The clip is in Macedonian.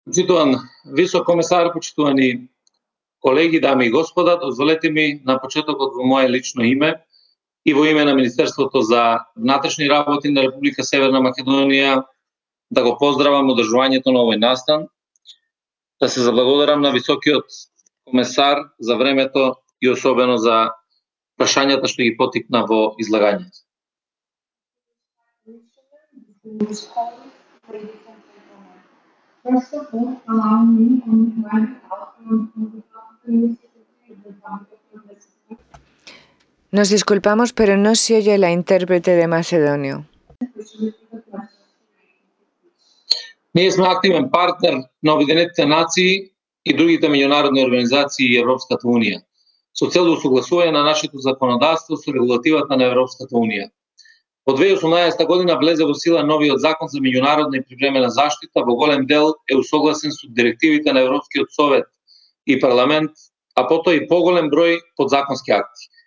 Почитуван висок комесар, почитувани колеги, дами и господа, дозволете ми на почетокот во мое лично име и во име на Министерството за внатрешни работи на Република Северна Македонија да го поздравам одржувањето на овој настан, да се заблагодарам на високиот комесар за времето и особено за прашањата што ги поттикна во излагањето. First of all, allow me on my behalf and on behalf of the New Secretary of the Republic of Macedonia. Nos disculpamos, pero no se oye la intérprete de macedonio. Ние сме активен партнер на Обединетите нации и другите меѓународни организации и Европската унија, со цел да усогласување на нашето законодавство со регулативата на Европската унија. Во 2018 година влезе во сила новиот закон за меѓународна и привремена заштита, во голем дел е усогласен со директивите на Европскиот совет и парламент, а потоа и поголем број подзаконски акти.